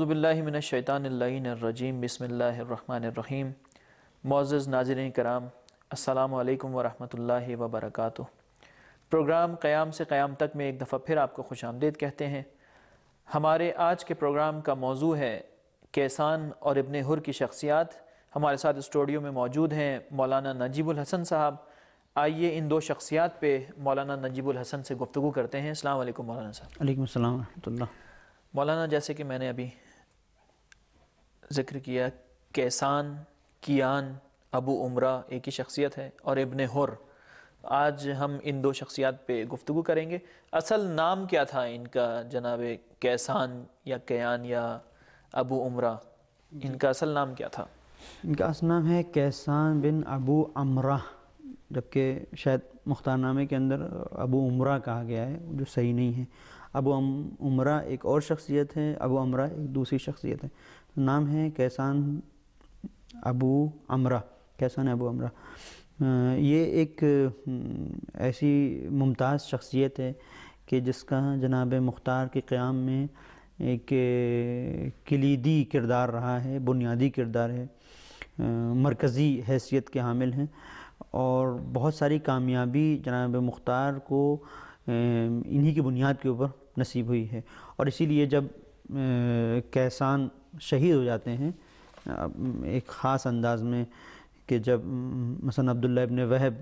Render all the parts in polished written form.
اعوذ باللہ من الشیطان اللعین الرجیم بسم اللہ الرحمن الرحیم۔ معزز ناظرین کرام، السلام علیکم ورحمۃ اللہ وبرکاتہ۔ پروگرام قیام سے قیام تک میں ایک دفعہ پھر آپ کو خوش آمدید کہتے ہیں۔ ہمارے آج کے پروگرام کا موضوع ہے کیسان اور ابن حر کی شخصیات۔ ہمارے ساتھ اسٹوڈیو میں موجود ہیں مولانا نجیب الحسن صاحب۔ آئیے ان دو شخصیات پہ مولانا نجیب الحسن سے گفتگو کرتے ہیں۔ السلام علیکم مولانا صاحب۔ علیکم السلام ورحمۃ اللہ۔ مولانا، جیسے کہ میں نے ابھی ذکر کیا، کیسان، کیان، ابو عمرہ ایک ہی شخصیت ہے، اور ابن حر، آج ہم ان دو شخصیات پہ گفتگو کریں گے۔ اصل نام کیا تھا ان کا جناب کیسان یا کیان یا ابو عمرہ؟ ان کا اصل نام کیا تھا؟ ان کا اصل نام ہے کیسان بن ابو عمرہ، جبکہ شاید مختار نامے کے اندر ابو عمرہ کہا گیا ہے، جو صحیح نہیں ہے۔ ابو عمرہ ایک اور شخصیت ہے، ابو عمرہ ایک دوسری شخصیت ہے۔ نام ہے کیسان ابو عمرہ، کیسان ابو عمرہ۔ یہ ایک ایسی ممتاز شخصیت ہے کہ جس کا جناب مختار کے قیام میں ایک کلیدی کردار رہا ہے، بنیادی کردار ہے، مرکزی حیثیت کے حامل ہیں، اور بہت ساری کامیابی جناب مختار کو انہی کی بنیاد کے اوپر نصیب ہوئی ہے۔ اور اسی لیے جب کیسان شہید ہو جاتے ہیں ایک خاص انداز میں، کہ جب مثلا عبداللہ ابن وہب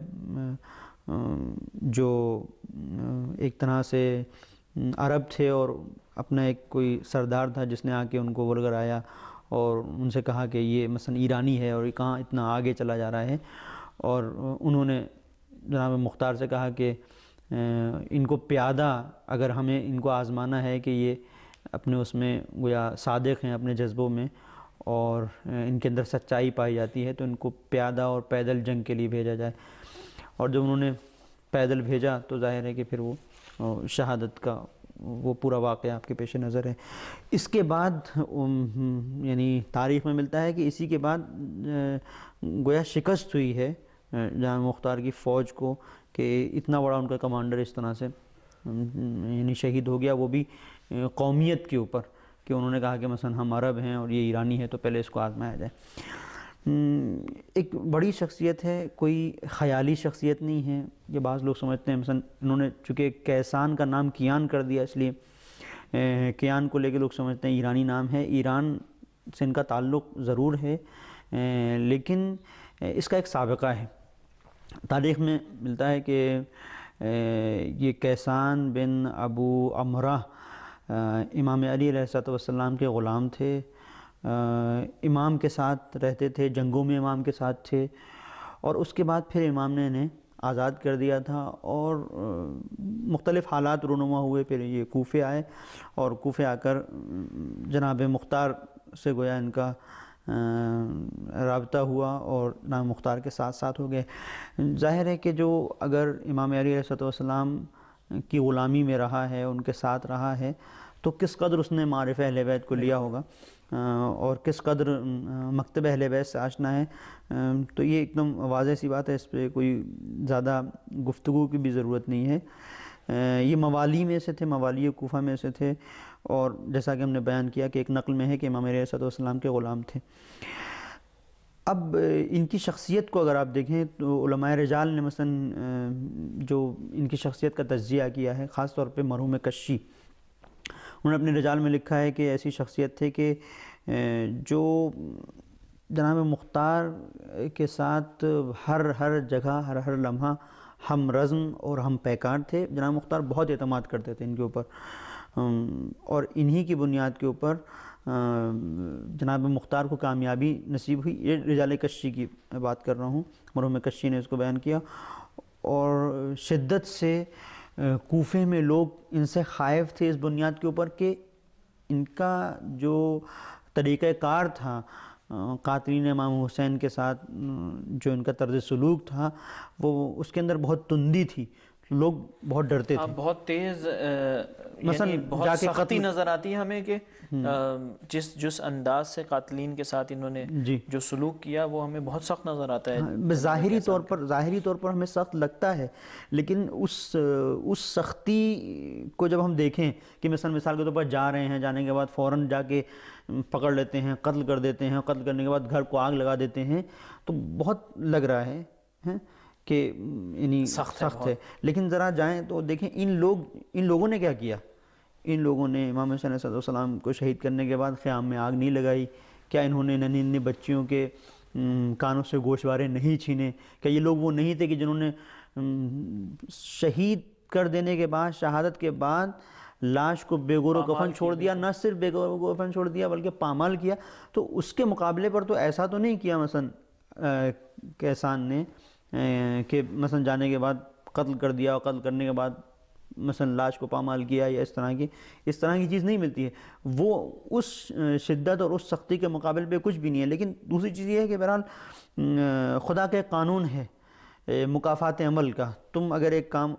جو ایک طرح سے عرب تھے اور اپنا ایک کوئی سردار تھا جس نے آ کے ان کو ورگر آیا اور ان سے کہا کہ یہ مثلا ایرانی ہے اور یہ کہاں اتنا آگے چلا جا رہا ہے، اور انہوں نے جناب مختار سے کہا کہ ان کو پیادہ، اگر ہمیں ان کو آزمانا ہے کہ یہ اپنے اس میں گویا صادق ہیں اپنے جذبوں میں اور ان کے اندر سچائی پائی جاتی ہے، تو ان کو پیادہ اور پیدل جنگ کے لیے بھیجا جائے۔ اور جب انہوں نے پیدل بھیجا تو ظاہر ہے کہ پھر وہ شہادت کا وہ پورا واقعہ آپ کے پیش نظر ہے۔ اس کے بعد یعنی تاریخ میں ملتا ہے کہ اسی کے بعد گویا شکست ہوئی ہے جہاں مختار کی فوج کو، کہ اتنا بڑا ان کا کمانڈر اس طرح سے یعنی شہید ہو گیا، وہ بھی قومیت کے اوپر، کہ انہوں نے کہا کہ مثلا ہم عرب ہیں اور یہ ایرانی ہے تو پہلے اس کو آزمایا جائے۔ ایک بڑی شخصیت ہے، کوئی خیالی شخصیت نہیں ہے۔ یہ بعض لوگ سمجھتے ہیں مثلا انہوں نے چونکہ کیسان کا نام کیان کر دیا، اس لیے کیان کو لے کے لوگ سمجھتے ہیں ایرانی نام ہے۔ ایران سے ان کا تعلق ضرور ہے، لیکن اس کا ایک سابقہ ہے۔ تاریخ میں ملتا ہے کہ یہ کیسان بن ابو عمرہ امام علی علیہ السلام کے غلام تھے، امام کے ساتھ رہتے تھے، جنگوں میں امام کے ساتھ تھے، اور اس کے بعد پھر امام نے انہیں آزاد کر دیا تھا، اور مختلف حالات رونما ہوئے، پھر یہ کوفے آئے، اور کوفے آ کر جناب مختار سے گویا ان کا رابطہ ہوا اور جناب مختار کے ساتھ ساتھ ہو گئے۔ ظاہر ہے کہ جو اگر امام علی علیہ السلام کی غلامی میں رہا ہے، ان کے ساتھ رہا ہے، تو کس قدر اس نے معارف اہل بیت کو لیا ہوگا اور کس قدر مکتب اہل بیت سے آشنا ہے، تو یہ ایک دم واضح سی بات ہے، اس پہ کوئی زیادہ گفتگو کی بھی ضرورت نہیں ہے۔ یہ موالی میں سے تھے، موالی کوفہ میں سے تھے، اور جیسا کہ ہم نے بیان کیا کہ ایک نقل میں ہے کہ امام علیہ السلام کے غلام تھے۔ اب ان کی شخصیت کو اگر آپ دیکھیں تو علماء رجال نے مثلا جو ان کی شخصیت کا تجزیہ کیا ہے، خاص طور پہ مرحوم کشی، انہوں نے اپنے رجال میں لکھا ہے کہ ایسی شخصیت تھے کہ جو جناب مختار کے ساتھ ہر جگہ ہر لمحہ ہم رزم اور ہم پیکار تھے۔ جناب مختار بہت اعتماد کرتے تھے ان کے اوپر، اور انہی کی بنیاد کے اوپر جناب مختار کو کامیابی نصیب ہوئی۔ یہ رجال کشی کی بات کر رہا ہوں، مرحوم کشی نے اس کو بیان کیا، اور شدت سے کوفے میں لوگ ان سے خائف تھے اس بنیاد کے اوپر کہ ان کا جو طریقہ کار تھا قاتلین امام حسین کے ساتھ، جو ان کا طرز سلوک تھا، وہ اس کے اندر بہت تندی تھی۔ لوگ بہت ڈرتے تھے. بہت تیز مثلا یعنی جا بہت کے سختی نظر آتی ہے ہمیں کہ جس انداز سے قاتلین کے ساتھ انہوں نے جی جو سلوک کیا وہ ہمیں بہت سخت نظر آتا ہے. ظاہری طور پر ہمیں سخت لگتا ہے، لیکن اس سختی کو جب ہم دیکھیں کہ مثال کے طور پر جا رہے ہیں، جانے کے بعد فوراً جا کے پکڑ لیتے ہیں، قتل کر دیتے ہیں، قتل کرنے کے بعد گھر کو آگ لگا دیتے ہیں، تو بہت لگ رہا ہے کہ یعنی سخت ہے. لیکن ذرا جائیں تو دیکھیں ان لوگوں نے کیا کیا. ان لوگوں نے امام حسین علیہ السلام کو شہید کرنے کے بعد خیام میں آگ نہیں لگائی. کیا انہوں نے ننھے بچیوں کے کانوں سے گوشوارے نہیں چھینے؟ کیا یہ لوگ وہ نہیں تھے کہ جنہوں نے شہید کر دینے کے بعد، شہادت کے بعد لاش کو بے گور و کفن چھوڑ دیا؟ نہ صرف بے گور و کفن چھوڑ دیا بلکہ پامال کیا. تو اس کے مقابلے پر تو ایسا تو نہیں کیا مثلا کیسان نے کہ مثلا جانے کے بعد قتل کر دیا، اور قتل کرنے کے بعد مثلا لاش کو پامال کیا، یا اس طرح کی چیز نہیں ملتی ہے. وہ اس شدت اور اس سختی کے مقابل پہ کچھ بھی نہیں ہے. لیکن دوسری چیز یہ ہے کہ بہرحال خدا کے قانون ہے مکافات عمل کا. تم اگر ایک کام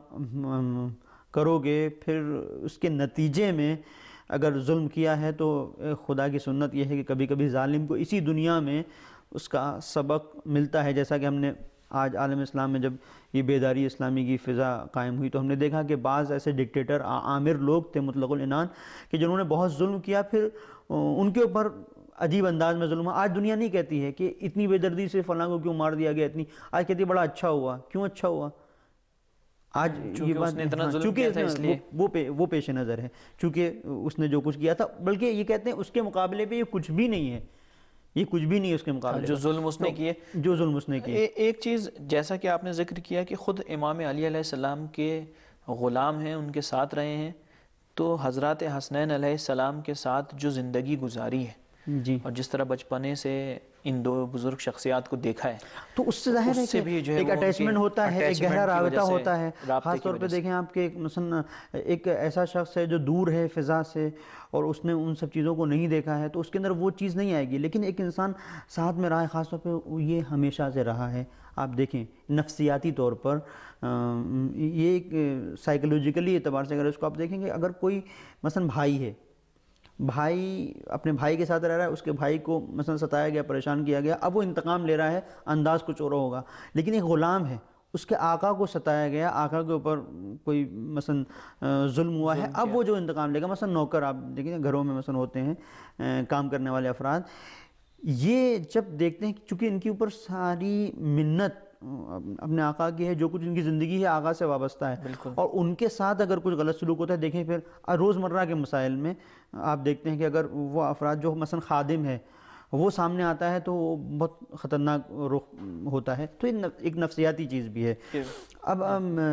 کرو گے، پھر اس کے نتیجے میں اگر ظلم کیا ہے تو خدا کی سنت یہ ہے کہ کبھی کبھی ظالم کو اسی دنیا میں اس کا سبق ملتا ہے. جیسا کہ ہم نے آج عالم اسلام میں جب یہ بیداری اسلامی کی فضا قائم ہوئی تو ہم نے دیکھا کہ بعض ایسے ڈکٹیٹر آمر لوگ تھے مطلق العنان کہ جنہوں نے بہت ظلم کیا، پھر ان کے اوپر عجیب انداز میں ظلم. آج دنیا نہیں کہتی ہے کہ اتنی بے دردی سے فلاں کو کیوں مار دیا گیا، آج کہتی ہے بڑا اچھا ہوا. کیوں اچھا ہوا؟ آج یہ بات چونکہ وہ پیش نظر ہے، چونکہ اس نے جو کچھ کیا تھا. بلکہ یہ کہتے ہیں اس کے مقابلے پہ یہ کچھ بھی نہیں ہے، یہ کچھ بھی نہیں ہے اس کے مقابلے جو ظلم اس نے کیے. ایک چیز جیسا کہ آپ نے ذکر کیا کہ خود امام علی علیہ السلام کے غلام ہیں، ان کے ساتھ رہے ہیں، تو حضرات حسنین علیہ السلام کے ساتھ جو زندگی گزاری ہے جی، اور جس طرح بچپنے سے ان دو بزرگ شخصیات کو دیکھا ہے، تو اس سے ظاہر ہے کہ ایک اٹیچمنٹ ہوتا ہے، ایک گہرا رابطہ ہوتا ہے. خاص طور پہ دیکھیں آپ کے مثلا ایک ایسا شخص ہے جو دور ہے فضا سے اور اس نے ان سب چیزوں کو نہیں دیکھا ہے، تو اس کے اندر وہ چیز نہیں آئے گی. لیکن ایک انسان ساتھ میں رہا ہے، خاص طور پہ یہ ہمیشہ سے رہا ہے. آپ دیکھیں نفسیاتی طور پر یہ ایک سائیکولوجیکلی اعتبار سے اگر اس کو آپ دیکھیں گے، اگر کوئی مثلا بھائی ہے، بھائی اپنے بھائی کے ساتھ رہ رہا ہے، اس کے بھائی کو مثلا ستایا گیا، پریشان کیا گیا، اب وہ انتقام لے رہا ہے، انداز کچھ اور ہوگا. لیکن ایک غلام ہے، اس کے آقا کو ستایا گیا، آقا کے اوپر کوئی مثلا ظلم ہوا ہے، اب وہ جو انتقام لے گا. مثلا نوکر آپ دیکھیں گھروں میں مثلا ہوتے ہیں کام کرنے والے افراد، یہ جب دیکھتے ہیں چونکہ ان کے اوپر ساری منت اپنے آقا کی ہے، جو کچھ ان کی زندگی ہے آقا سے وابستہ ہے، اور ان کے ساتھ اگر کچھ غلط سلوک ہوتا ہے. دیکھیں پھر روزمرہ کے مسائل میں آپ دیکھتے ہیں کہ اگر وہ افراد جو مثلا خادم ہے وہ سامنے آتا ہے تو وہ بہت خطرناک رخ ہوتا ہے. تو ایک نفسیاتی چیز بھی ہے. اب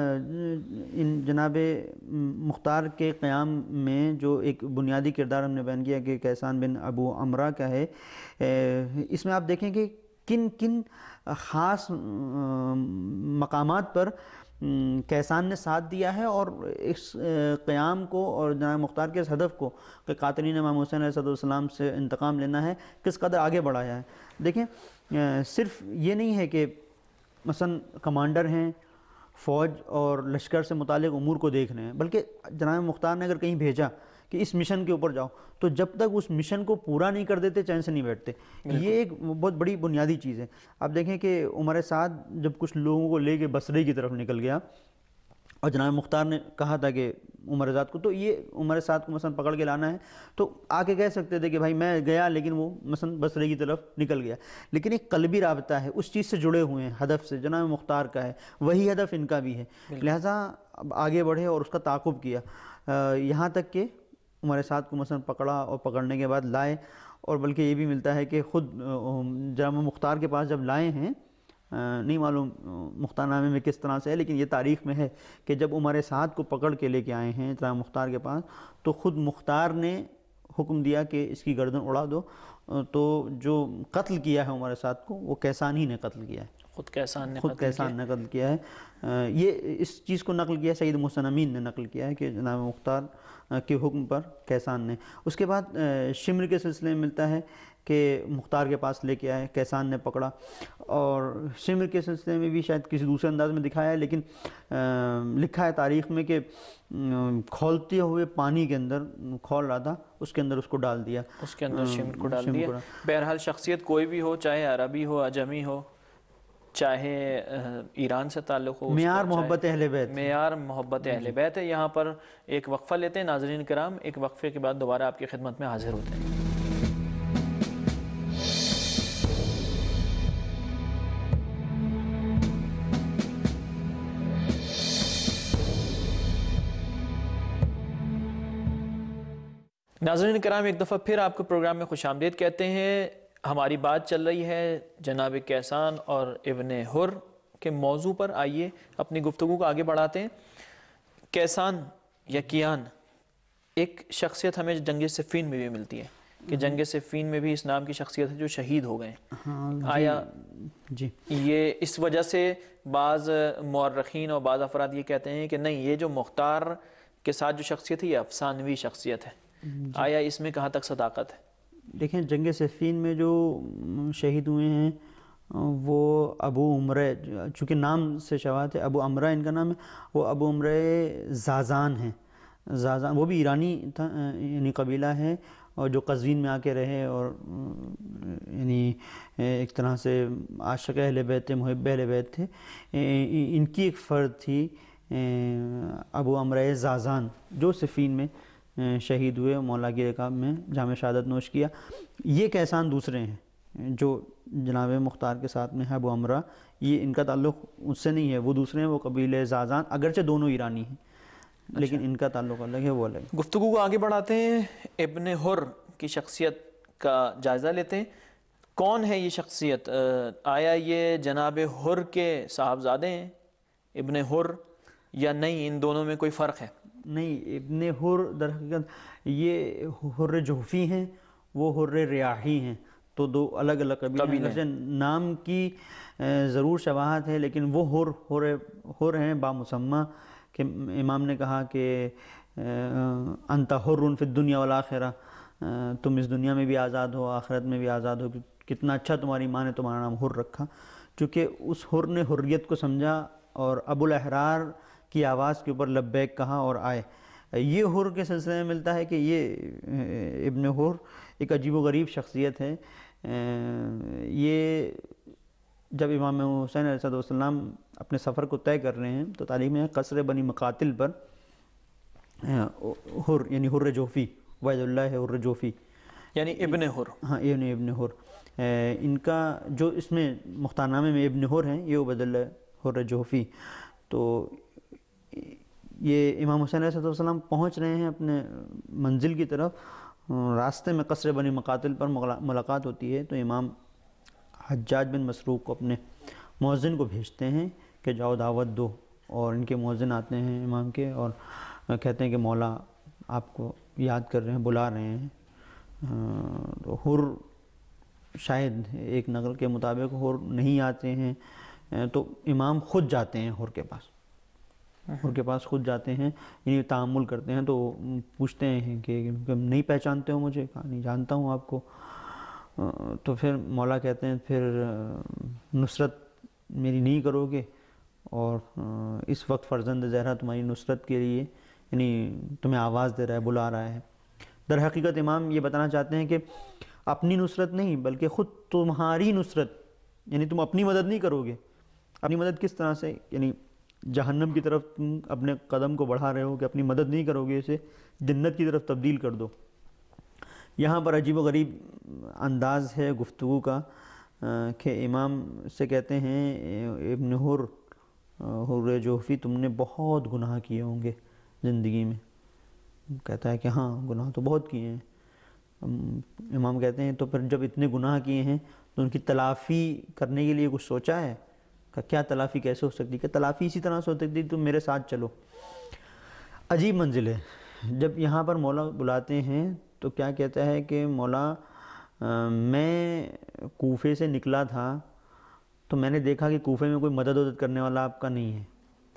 ان جناب مختار کے قیام میں جو ایک بنیادی کردار ہم نے بیان کیا کہ کیسان بن ابو عمرہ کا ہے، اس میں آپ دیکھیں کہ کن کن خاص مقامات پر کیسان نے ساتھ دیا ہے، اور اس قیام کو اور جناب مختار کے اس ہدف کو کہ قاتلین امام حسین علیہ السلام سے انتقام لینا ہے کس قدر آگے بڑھایا ہے. دیکھیں صرف یہ نہیں ہے کہ مثلا کمانڈر ہیں، فوج اور لشکر سے متعلق امور کو دیکھ رہے ہیں، بلکہ جناب مختار نے اگر کہیں بھیجا کہ اس مشن کے اوپر جاؤ، تو جب تک اس مشن کو پورا نہیں کر دیتے چین سے نہیں بیٹھتے. یہ ایک بہت بڑی بنیادی چیز ہے. آپ دیکھیں کہ عمر سعد جب کچھ لوگوں کو لے کے بصرے کی طرف نکل گیا اور جناب مختار نے کہا تھا کہ عمر سعد کو، تو یہ عمر سعد کو مثلا پکڑ کے لانا ہے تو آ کے کہہ سکتے تھے کہ بھائی میں گیا، لیکن وہ مثلا بصرے کی طرف نکل گیا. لیکن ایک قلبی رابطہ ہے، اس چیز سے جڑے ہوئے ہیں، ہدف سے. جناب مختار کا ہے، وہی ہدف ان کا بھی ہے، لہٰذا اب آگے بڑھے اور اس کا تعاقب کیا، یہاں تک کہ عمر سعد کو مثلا پکڑا اور پکڑنے کے بعد لائے. اور بلکہ یہ بھی ملتا ہے کہ خود جناب مختار کے پاس جب لائے ہیں، نہیں معلوم مختار نامے میں کس طرح سے ہے، لیکن یہ تاریخ میں ہے کہ جب عمر سعد کو پکڑ کے لے کے آئے ہیں جناب مختار کے پاس، تو خود مختار نے حکم دیا کہ اس کی گردن اڑا دو. تو جو قتل کیا ہے عمر سعد کو وہ کیسان ہی نے قتل کیا ہے، خود کیسان نے قتل کیا ہے. یہ اس چیز کو نقل کیا سید محسن امین نے نقل کیا ہے کہ جناب مختار کے حکم پر کیسان نے. اس کے بعد شمر کے سلسلے میں ملتا ہے کہ مختار کے پاس لے کے آئے، کیسان نے پکڑا، اور شمر کے سلسلے میں بھی شاید کسی دوسرے انداز میں دکھایا ہے، لیکن لکھا ہے تاریخ میں کہ کھولتے ہوئے پانی کے اندر کھول رہا تھا، اس کے اندر اس کو ڈال دیا، اس کے اندر شمر کو ڈال شمر دیا۔ بہرحال شخصیت کوئی بھی ہو، چاہے عربی ہو، عجمی ہو، چاہے ایران سے تعلق ہو، معیار محبت اہل بیت، معیار محبت اہل بیت ہے۔ یہاں پر ایک وقفہ لیتے ہیں ناظرین کرام، ایک وقفے کے بعد دوبارہ آپ کی خدمت میں حاضر ہوتے ہیں۔ ناظرین کرام، ایک دفعہ پھر آپ کو پروگرام میں خوش آمدید کہتے ہیں۔ ہماری بات چل رہی ہے جناب کیسان اور ابن حر کے موضوع پر۔ آئیے اپنی گفتگو کو آگے بڑھاتے ہیں۔ کیسان یا کیان ایک شخصیت ہمیں جنگ صفین میں بھی ملتی ہے کہ جنگ صفین میں بھی اس نام کی شخصیت ہے جو شہید ہو گئے۔ آیا یہ اس وجہ سے بعض مورخین اور بعض افراد یہ کہتے ہیں کہ نہیں، یہ جو مختار کے ساتھ جو شخصیت ہے یہ افسانوی شخصیت ہے، آیا اس میں کہاں تک صداقت ہے؟ دیکھیں، جنگ صفین میں جو شہید ہوئے ہیں وہ ابو عمرہ، چونکہ نام سے شواہد ہے، ابو عمرہ ان کا نام ہے، وہ ابو عمرہ زازان ہیں۔ زازان وہ بھی ایرانی تھا، یعنی قبیلہ ہے، اور جو قزوین میں آ کے رہے، اور یعنی ایک طرح سے عاشق اہل بیت تھے، محب اہل بیت تھے۔ ان کی ایک فرد تھی ابو عمرہ زازان، جو صفین میں شہید ہوئے، مولا کی رکاب میں جام شہادت نوش کیا۔ یہ کیسان دوسرے ہیں جو جناب مختار کے ساتھ میں ہے، ابو عمرہ، یہ ان کا تعلق اس سے نہیں ہے، وہ دوسرے ہیں، وہ قبیلہ زازان، اگرچہ دونوں ایرانی ہیں لیکن ان کا تعلق الگ ہے، وہ الگ۔ گفتگو کو آگے بڑھاتے ہیں، ابن حر کی شخصیت کا جائزہ لیتے ہیں۔ کون ہے یہ شخصیت؟ آیا یہ جناب حر کے صاحبزادے ہیں ابن حر یا نہیں؟ ان دونوں میں کوئی فرق ہے؟ نہیں، ابن حر در حقیقت یہ حر جوفی ہیں، وہ حر ریاحی ہیں، تو دو الگ الگ قبیلے ہیں۔ نام کی ضرور شباہت ہے، لیکن وہ حر ہیں بامسمہ، کہ امام نے کہا کہ انت حر فی الدنیا والآخرہ، تم اس دنیا میں بھی آزاد ہو، آخرت میں بھی آزاد ہو۔ کتنا اچھا تمہاری ماں نے تمہارا نام حر رکھا، چونکہ اس حر نے حریت کو سمجھا اور ابو الاحرار کی آواز کے اوپر لبیک کہا اور آئے۔ یہ حر کے سلسلے میں ملتا ہے کہ یہ ابن حر ایک عجیب و غریب شخصیت ہے۔ یہ جب امام حسین علیہ السلام اپنے سفر کو طے کر رہے ہیں تو تاریخ میں قصر بنی مقاتل پر حر یعنی حر جوفی، وحید اللہ حر جوفی یعنی ابن حر، ہاں ابن حر، ان کا جو اس میں مختار نامے میں ابن حر ہیں، یہ عبید اللہ حر جوفی۔ تو یہ امام حسین علیہ السلام پہنچ رہے ہیں اپنے منزل کی طرف، راستے میں قصر بنی مقاتل پر ملاقات ہوتی ہے، تو امام حجاج بن مسروق کو اپنے مؤذن کو بھیجتے ہیں کہ جاؤ دعوت دو، اور ان کے مؤذن آتے ہیں امام کے اور کہتے ہیں کہ مولا آپ کو یاد کر رہے ہیں، بلا رہے ہیں۔ تو حر شاید ایک نقل کے مطابق حر نہیں آتے ہیں، تو امام خود جاتے ہیں حر کے پاس خود جاتے ہیں، یعنی تعامل کرتے ہیں، تو پوچھتے ہیں کہ نہیں پہچانتے ہو مجھے؟ کہا نہیں جانتا ہوں آپ کو۔ تو پھر مولا کہتے ہیں پھر نصرت میری نہیں کرو گے، اور اس وقت فرزند زہرا تمہاری نصرت کے لیے یعنی تمہیں آواز دے رہا ہے، بلا رہا ہے۔ در حقیقت امام یہ بتانا چاہتے ہیں کہ اپنی نصرت نہیں بلکہ خود تمہاری نصرت، یعنی تم اپنی مدد نہیں کرو گے۔ اپنی مدد کس طرح سے؟ یعنی جہنم کی طرف تم اپنے قدم کو بڑھا رہے ہو کہ اپنی مدد نہیں کرو گے، اسے جنت کی طرف تبدیل کر دو۔ یہاں پر عجیب و غریب انداز ہے گفتگو کا کہ امام سے کہتے ہیں ابن حر جوفی، تم نے بہت گناہ کیے ہوں گے زندگی میں۔ کہتا ہے کہ ہاں گناہ تو بہت کیے ہیں۔ امام کہتے ہیں تو پھر جب اتنے گناہ کیے ہیں تو ان کی تلافی کرنے کے لیے کچھ سوچا ہے؟ کہ کیا تلافی کیسے ہو سکتی؟ کہ تلافی اسی طرح سے ہو سکتی تم میرے ساتھ چلو۔ عجیب منزل ہے۔ جب یہاں پر مولا بلاتے ہیں تو کیا کہتا ہے کہ مولا میں کوفے سے نکلا تھا تو میں نے دیکھا کہ کوفے میں کوئی مدد کرنے والا آپ کا نہیں ہے،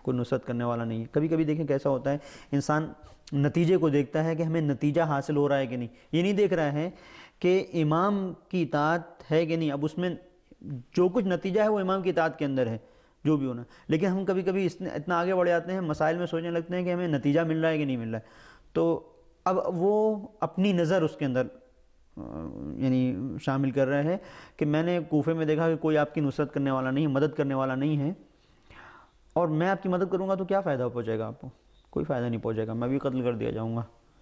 کوئی نصرت کرنے والا نہیں ہے. کبھی کبھی دیکھیں کیسا ہوتا ہے, انسان نتیجے کو دیکھتا ہے کہ ہمیں نتیجہ حاصل ہو رہا ہے کہ نہیں, یہ نہیں دیکھ رہا ہے کہ امام کی اطاعت ہے کہ نہیں. اب اس میں جو کچھ نتیجہ ہے وہ امام کی اطاعت کے اندر ہے جو بھی ہونا. لیکن ہم کبھی کبھی اتنا آگے بڑھ جاتے ہیں, مسائل میں سوچنے لگتے ہیں کہ ہمیں نتیجہ مل رہا ہے کہ نہیں مل رہا ہے. تو اب وہ اپنی نظر اس کے اندر یعنی شامل کر رہے ہیں کہ میں نے کوفے میں دیکھا کہ کوئی آپ کی نصرت کرنے والا نہیں ہے, مدد کرنے والا نہیں ہے, اور میں آپ کی مدد کروں گا تو کیا فائدہ پہنچے گا آپ کو؟ کوئی فائدہ نہیں پہنچے گا, میں بھی قتل کر دیا جاؤں گا.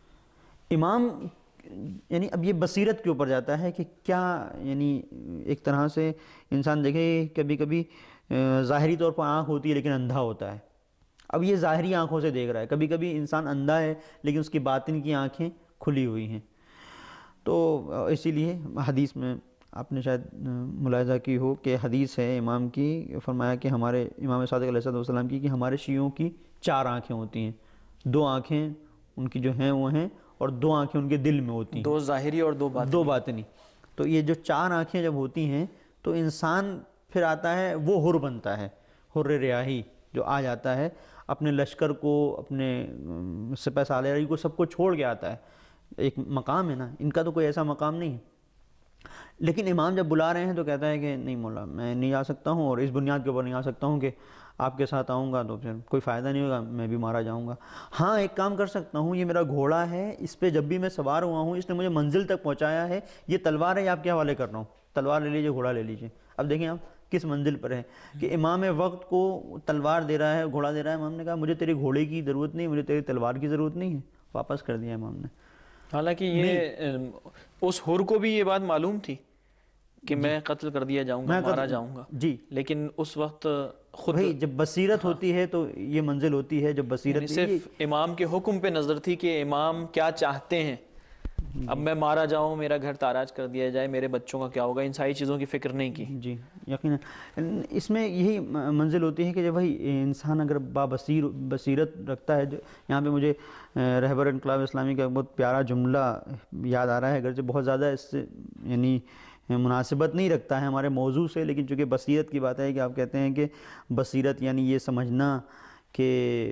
امام یعنی اب یہ بصیرت کے اوپر جاتا ہے کہ کیا یعنی ایک طرح سے انسان دیکھے کبھی کبھی ظاہری طور پر آنکھ ہوتی ہے لیکن اندھا ہوتا ہے. اب یہ ظاہری آنکھوں سے دیکھ رہا ہے, کبھی کبھی انسان اندھا ہے لیکن اس کی باطن کی آنکھیں کھلی ہوئی ہیں. تو اسی لیے حدیث میں آپ نے شاید ملاحظہ کی ہو کہ حدیث ہے امام کی, فرمایا کہ ہمارے امام صادق علیہ السلام کی کہ ہمارے شیعوں کی 4 آنکھیں ہوتی ہیں, 2 آنکھیں ان کی جو ہیں وہ ہیں, اور 2 آنکھیں ان کے دل میں ہوتی ہیں, 2 ظاہری اور 2 باطنی. تو یہ جو 4 آنکھیں جب ہوتی ہیں تو انسان پھر آتا ہے, وہ حر بنتا ہے, حر ریاحی جو آ جاتا ہے, اپنے لشکر کو, اپنے سپہ سالاری کو, سب کو چھوڑ کے آتا ہے. ایک مقام ہے نا, ان کا تو کوئی ایسا مقام نہیں ہے. لیکن امام جب بلا رہے ہیں تو کہتا ہے کہ نہیں مولا میں نہیں آ سکتا ہوں, اور اس بنیاد کے اوپر نہیں آ سکتا ہوں کہ آپ کے ساتھ آؤں گا تو پھر کوئی فائدہ نہیں ہوگا, میں بھی مارا جاؤں گا. ہاں ایک کام کر سکتا ہوں, یہ میرا گھوڑا ہے, اس پہ جب بھی میں سوار ہوا ہوں اس نے مجھے منزل تک پہنچایا ہے, یہ تلوار ہے, آپ کے حوالے کر رہا ہوں, تلوار لے لیجئے, گھوڑا لے لیجئے. اب دیکھیں آپ کس منزل پر ہے کہ امام وقت کو تلوار دے رہا ہے, گھوڑا دے رہا ہے. امام نے کہا مجھے تیرے گھوڑے کی ضرورت نہیں, مجھے تیری تلوار کی ضرورت نہیں ہے, واپس کر دیا امام نے. حالانکہ یہ اس حر کو بھی یہ بات معلوم تھی کہ میں قتل کر دیا جاؤں گا, مارا جاؤں گا, جی, لیکن اس وقت خود بھائی جب بصیرت ہوتی ہے تو یہ منزل ہوتی ہے. جب بصیرت صرف امام کے حکم پہ نظر تھی کہ امام کیا چاہتے ہیں, اب میں مارا جاؤں, میرا گھر تاراج کر دیا جائے, میرے بچوں کا کیا ہوگا, ان ساری چیزوں کی فکر نہیں کی. جی یقیناً اس میں یہی منزل ہوتی ہے کہ جب وہی انسان اگر بصیرت رکھتا ہے. یہاں پہ مجھے رہبر انقلاب اسلامی کا بہت پیارا جملہ یاد آ رہا ہے, اگرچہ بہت زیادہ اس سے یعنی مناسبت نہیں رکھتا ہے ہمارے موضوع سے, لیکن چونکہ بصیرت کی بات ہے کہ آپ کہتے ہیں کہ بصیرت یعنی یہ سمجھنا کہ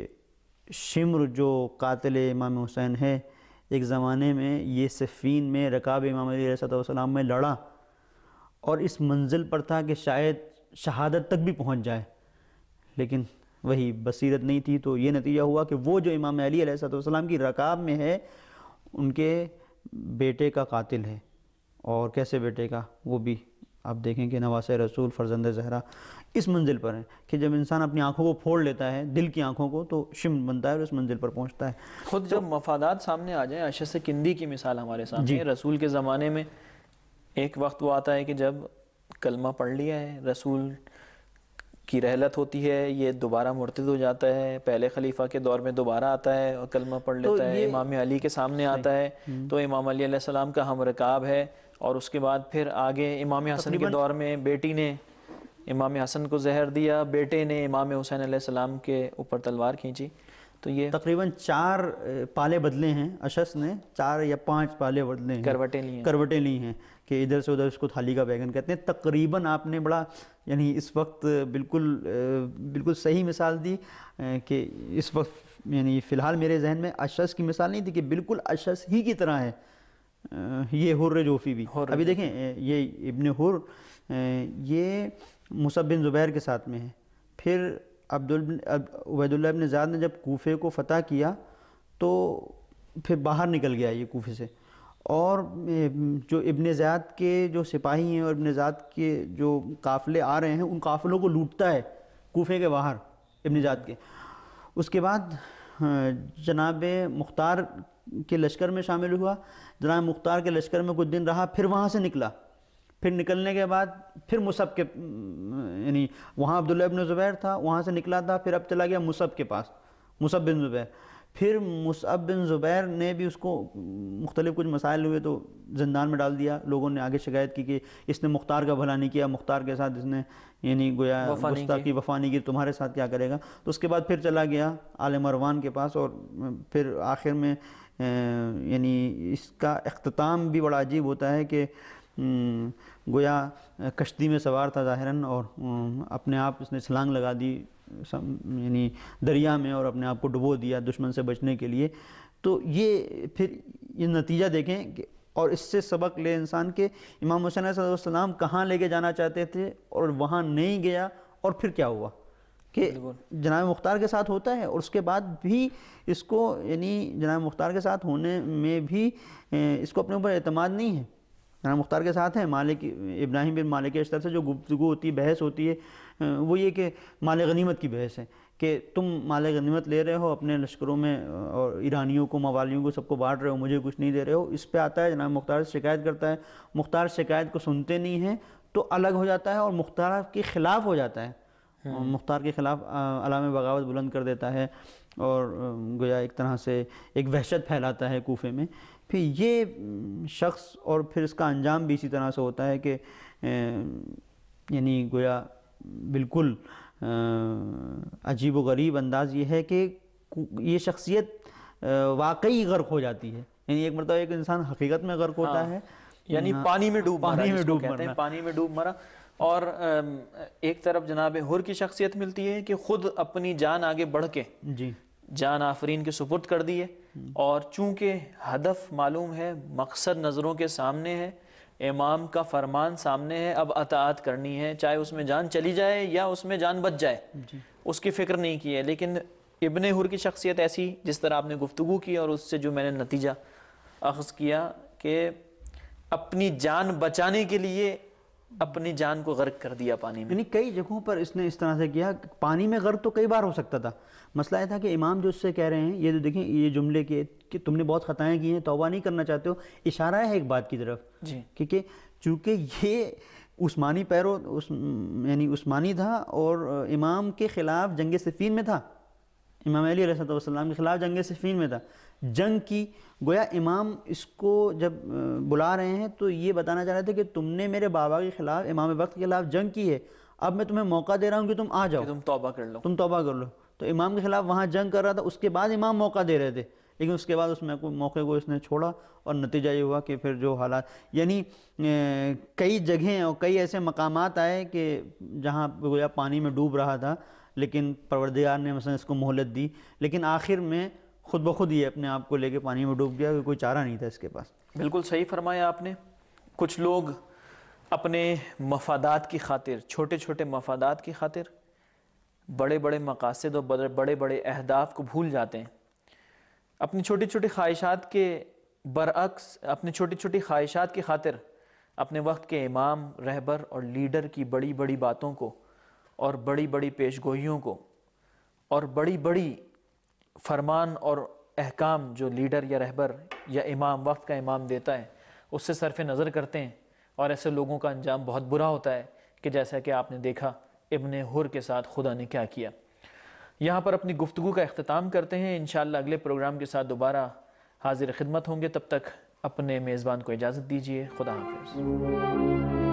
شمر جو قاتل امام حسین ہے ایک زمانے میں یہ صفین میں رکاب امام علی علیہ السلام میں لڑا, اور اس منزل پر تھا کہ شاید شہادت تک بھی پہنچ جائے, لیکن وہی بصیرت نہیں تھی. تو یہ نتیجہ ہوا کہ وہ جو امام علی علیہ السلام کی رکاب میں ہے ان کے بیٹے کا قاتل ہے. اور کیسے بیٹے کا, وہ بھی آپ دیکھیں کہ نواسہ رسول فرزند زہرا اس منزل پر ہیں کہ جب انسان اپنی آنکھوں کو پھوڑ لیتا ہے, دل کی آنکھوں کو, تو شم بنتا ہے اور اس منزل پر پہنچتا ہے. خود جب مفادات سامنے آ جائیں, اشعث کندی کی مثال ہمارے سامنے, رسول کے زمانے میں ایک وقت وہ آتا ہے کہ جب کلمہ پڑھ لیا ہے, رسول کی رحلت ہوتی ہے, یہ دوبارہ مرتد ہو جاتا ہے, پہلے خلیفہ کے دور میں دوبارہ آتا ہے اور کلمہ پڑھ لیتا ہے, امام علی کے سامنے آتا ہے تو امام علی علیہ السلام کا ہم رکاب ہے, اور اس کے بعد پھر آگے امام حسن کے دور میں بیٹی نے امام حسن کو زہر دیا, بیٹے نے امام حسین علیہ السلام کے اوپر تلوار کھینچی. تو یہ تقریباً 4 پالے بدلے ہیں, اشعث نے 4 یا 5 پالے بدلے ہیں, کروٹیں لی ہیں کہ ادھر سے ادھر, اس کو تھالی کا بیگن کہتے ہیں. تقریباً آپ نے بڑا یعنی اس وقت بالکل صحیح مثال دی کہ اس وقت یعنی فی الحال میرے ذہن میں اشعث کی مثال نہیں تھی کہ بالکل اشعث ہی کی طرح ہے یہ حر جوفی بھی. ابھی دیکھیں یہ ابن حر یہ مصعب بن زبیر کے ساتھ میں ہے. پھر عبید اللہ ابن زیاد نے جب کوفے کو فتح کیا تو پھر باہر نکل گیا یہ کوفے سے, اور جو ابن زیاد کے جو سپاہی ہیں اور ابن زیاد کے جو قافلے آ رہے ہیں ان قافلوں کو لوٹتا ہے کوفے کے باہر ابن زیاد کے. اس کے بعد جناب مختار کے لشکر میں شامل ہوا, جناب مختار کے لشکر میں کچھ دن رہا, پھر وہاں سے نکلا. پھر نکلنے کے بعد پھر مصعب کے یعنی وہاں عبداللہ ابن زبیر تھا, وہاں سے نکلا تھا, پھر اب چلا گیا مصعب کے پاس, مصعب بن زبیر. پھر مصعب بن زبیر نے بھی اس کو مختلف کچھ مسائل ہوئے تو زندان میں ڈال دیا. لوگوں نے آگے شکایت کی کہ اس نے مختار کا بھلا نہیں کیا, مختار کے ساتھ اس نے یعنی گویا گستاخی وفا نہیں کی, تمہارے ساتھ کیا کرے گا. تو اس کے بعد پھر چلا گیا آل مروان کے پاس, اور پھر آخر میں یعنی اس کا اختتام بھی بڑا عجیب ہوتا ہے کہ گویا کشتی میں سوار تھا ظاہراً, اور اپنے آپ اس نے چھلانگ لگا دی یعنی دریا میں اور اپنے آپ کو ڈبو دیا دشمن سے بچنے کے لیے. تو یہ پھر یہ نتیجہ دیکھیں کہ اور اس سے سبق لے انسان کے امام حسین علیہ السلام کہاں لے کے جانا چاہتے تھے اور وہاں نہیں گیا, اور پھر کیا ہوا کہ جناب مختار کے ساتھ ہوتا ہے, اور اس کے بعد بھی اس کو یعنی جناب مختار کے ساتھ ہونے میں بھی اس کو اپنے اوپر اعتماد نہیں ہے. جناب مختار کے ساتھ ہیں, مالک ابراہیم بن مالک اشتر سے جو گفتگو ہوتی ہے, بحث ہوتی ہے, وہ یہ کہ مال غنیمت کی بحث ہے کہ تم مال غنیمت لے رہے ہو اپنے لشکروں میں اور ایرانیوں کو موالیوں کو سب کو بانٹ رہے ہو, مجھے کچھ نہیں دے رہے ہو. اس پہ آتا ہے جناب مختار سے شکایت کرتا ہے, مختار شکایت کو سنتے نہیں ہیں تو الگ ہو جاتا ہے اور مختار کے خلاف ہو جاتا ہے, مختار کے خلاف علامِ بغاوت بلند کر دیتا ہے اور گویا ایک طرح سے ایک وحشت پھیلاتا ہے کوفے میں. پھر یہ شخص اور پھر اس کا انجام بھی اسی طرح سے ہوتا ہے کہ یعنی گویا بالکل عجیب و غریب انداز یہ ہے کہ یہ شخصیت واقعی غرق ہو جاتی ہے. یعنی ایک مرتبہ ایک انسان حقیقت میں غرق ہوتا ہے, یعنی پانی میں ڈوب مرا, پانی میں ڈوب مرا. اور ایک طرف جناب حر کی شخصیت ملتی ہے کہ خود اپنی جان آگے بڑھ کے جان آفرین کے سپرد کر دی ہے, اور چونکہ ہدف معلوم ہے, مقصد نظروں کے سامنے ہے, امام کا فرمان سامنے ہے, اب اطاعت کرنی ہے, چاہے اس میں جان چلی جائے یا اس میں جان بچ جائے, اس کی فکر نہیں کی ہے. لیکن ابن حر کی شخصیت ایسی, جس طرح آپ نے گفتگو کی اور اس سے جو میں نے نتیجہ اخذ کیا کہ اپنی جان بچانے کے لیے اپنی جان کو غرق کر دیا پانی میں. یعنی کئی جگہوں پر اس نے اس طرح سے کیا, پانی میں غرق تو کئی بار ہو سکتا تھا. مسئلہ یہ تھا کہ امام جو اس سے کہہ رہے ہیں, یہ جو دیکھیں یہ جملے کہ تم نے بہت خطائیں کی ہیں, توبہ نہیں کرنا چاہتے ہو, اشارہ ہے ایک بات کی طرف کہ چونکہ یہ عثمانی یعنی عثمانی تھا اور امام کے خلاف جنگ صفین میں تھا, امام علی علیہ السلام کے خلاف جنگ صفین میں تھا, جنگ کی. گویا امام اس کو جب بلا رہے ہیں تو یہ بتانا چاہ رہے تھے کہ تم نے میرے بابا کے خلاف, امام وقت کے خلاف جنگ کی ہے, اب میں تمہیں موقع دے رہا ہوں کہ تم آ جاؤ, تم توبہ کر لو. تو امام کے خلاف وہاں جنگ کر رہا تھا, اس کے بعد امام موقع دے رہے تھے, لیکن اس کے بعد اس موقع کو اس نے چھوڑا, اور نتیجہ یہ ہوا کہ پھر جو حالات, یعنی کئی جگہیں اور کئی ایسے مقامات آئے کہ جہاں گویا پانی میں ڈوب رہا تھا, لیکن پروردگار نے مثلا اس کو مہلت دی, لیکن آخر میں خود بخود یہ اپنے آپ کو لے کے پانی میں ڈوب گیا, کوئی چارہ نہیں تھا اس کے پاس. بالکل صحیح فرمایا آپ نے. کچھ لوگ اپنے مفادات کی خاطر, چھوٹے چھوٹے مفادات کی خاطر بڑے بڑے مقاصد اور بڑے بڑے اہداف کو بھول جاتے ہیں. اپنی چھوٹی چھوٹی خواہشات کے برعکس, اپنی چھوٹی چھوٹی خواہشات کی خاطر اپنے وقت کے امام, رہبر اور لیڈر کی بڑی بڑی باتوں کو اور بڑی بڑی پیشگوئیوں کو اور بڑی بڑی فرمان اور احکام جو لیڈر یا رہبر یا امام, وقت کا امام دیتا ہے, اس سے صرف نظر کرتے ہیں, اور ایسے لوگوں کا انجام بہت برا ہوتا ہے کہ جیسا کہ آپ نے دیکھا ابن حر کے ساتھ خدا نے کیا کیا. یہاں پر اپنی گفتگو کا اختتام کرتے ہیں. انشاءاللہ اگلے پروگرام کے ساتھ دوبارہ حاضر خدمت ہوں گے. تب تک اپنے میزبان کو اجازت دیجیے. خدا حافظ.